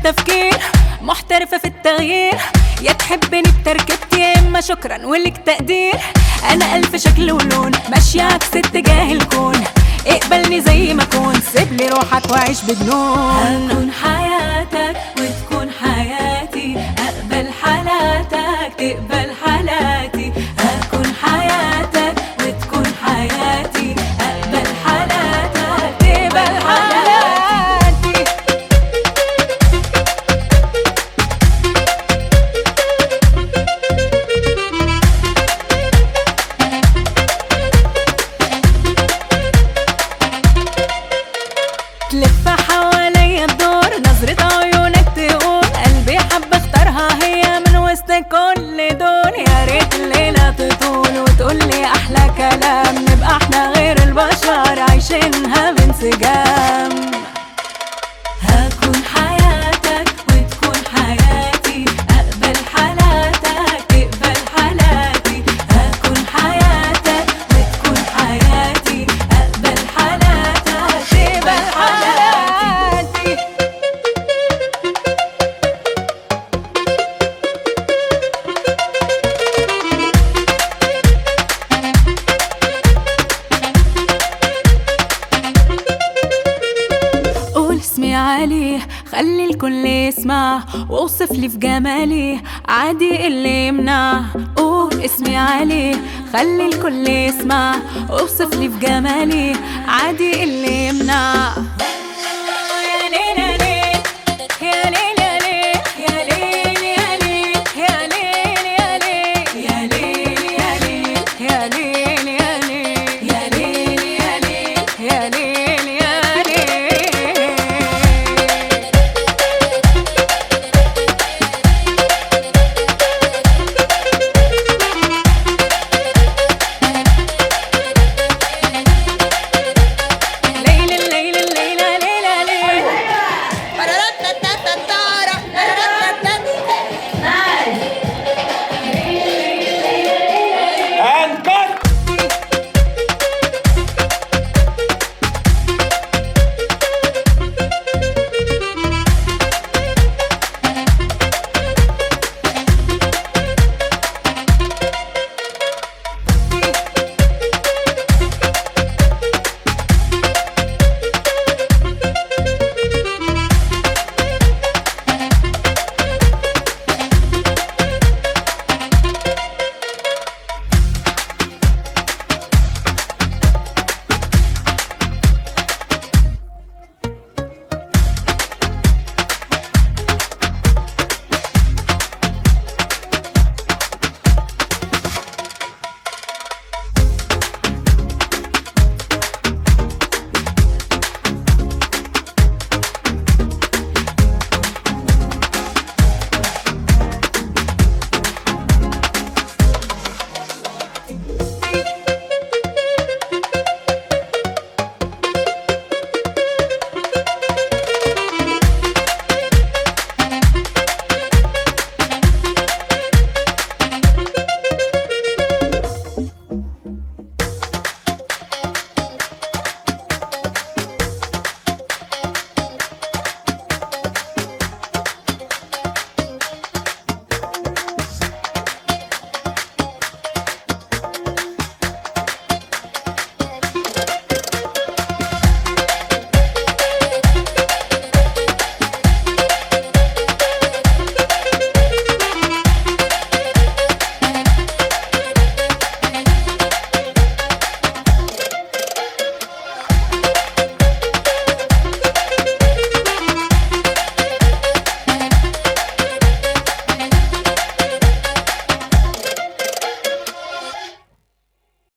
التفكير، محترفة في التغيير. يا تحبني بتركبتي يا اما شكرا ولك تقدير. انا الف شكل ولون ماشية عكس اتجاه الكون. اقبلني زي ما كون، سيبلي روحك وعيش بجنون. هكون حياتك وتكون حياتي، اقبل حالاتك تقبل حالاتي. هكون حياتك وتكون حياتي، اقبل حالاتك تقبل حالاتي. تلف حواليا الدور، نظرة عيونك تقول قلبي حب اختارها هي من وسط كل دول. يا ريت الليلة تطول وتقولي أحلى كلام، نبقى احنا غير البشر عايشينها بانسجام. هكون حياتك وتكون حياتي، اقبل حالاتك تقبل حالاتي. هكون حياتك وتكون حياتي، اقبل حالاتك تقبل حالاتي. قول اسمي علي خلي الكل يسمع، واوصف لي في جمالي عادي اللي يمنع. قول اسمي علي خلي الكل يسمع، واوصف لي في جمالي عادي اللي يمنع.